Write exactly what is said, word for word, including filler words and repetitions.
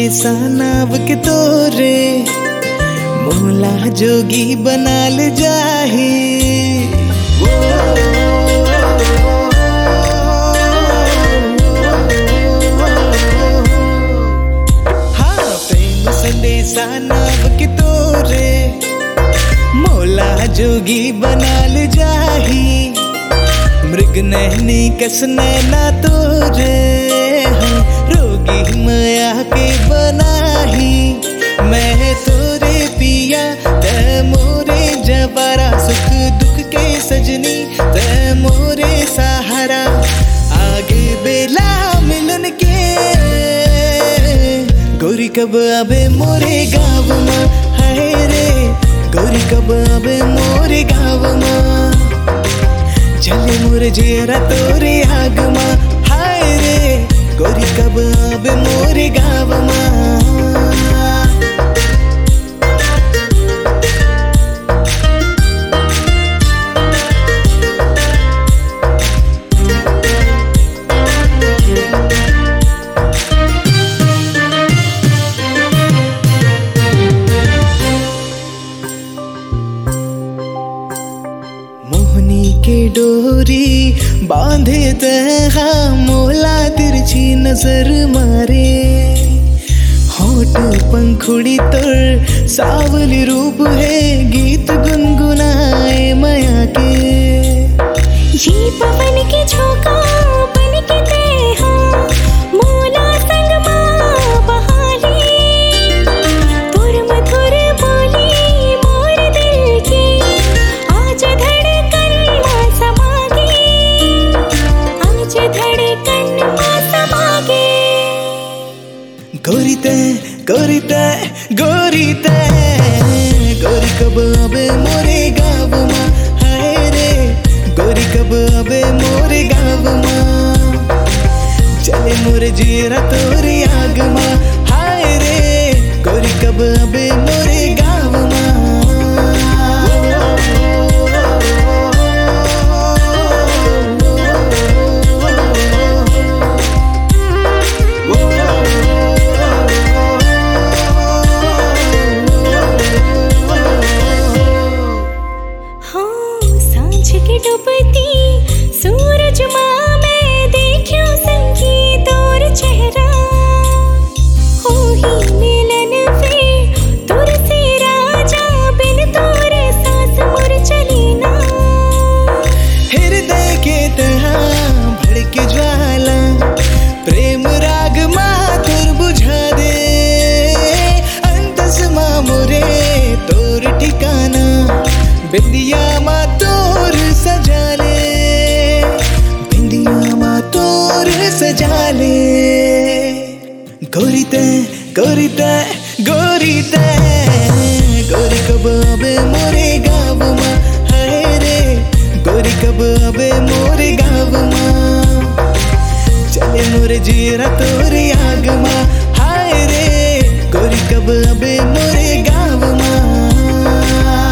सानाव के तोरे मोला जोगी बनाल जाही। हाँ प्रेम संदेशा नाव के तोरे मोला जोगी बनाल जाही। मृग नैनी कस नैना तोरे रोगी माया के बनाही। मैं तोरे पिया ते मोरे जबारा सुख दुख के सजनी ते मोरे सहारा। आगे बेला मिलन के गोरी कब आबे मोरे गाँव माँ। हाय रे गोरी कब आबे मोरे गाँव माँ। चले मोरे जेरा तोरे आग माँ। हाय रे गोरी कब आबे मोरे गाँव माँ। मोहनी के डोरी बांधे तहा मोला तिरछी नजर मारे। होठ पंखुड़ी तोर सावली रूप है गीत गुनगुनाए माया के। जी पवन के झोंका बन के तेहा मोला संग माँ बहाली। तुर मधुर बोली मोर दिल की आज धड़कन माँ समागे। आज धड़कन माँ समागे। गोरी ते गोरी ते गोरी ते गोरी कब आबे मोरे गाँव माँ। हाय रे गोरी कब आबे मोरे गाँव माँ। चले मोरे जीरा तोरे आग माँ। हाय रे गोरी कब आबे मोरे गाँव माँ। के डूबती सूरज माँ मैं देखियो संगीत और चेहरा। हो ही मिलन वे तुर से राजा बिन तोरे सांस मुर चली ना। हृदय के तहा भड़के ज्वाला प्रेम राग माँ तुर बुझा दे। अंतस माँ मोरे तोर ठिकाना बिंदिया माँ तोर सजा ले। बिंदिया माँ तोर सजा ले। गोरी ते गोरी ते गोरी ते गोरी कब आबे मोरे गाँव माँ। हाय रे गोरी कब आबे मोरे गाँव माँ। चले मोरे जीरा तोरे आग माँ। हाय रे गोरी कब आबे मोरे गाँव माँ।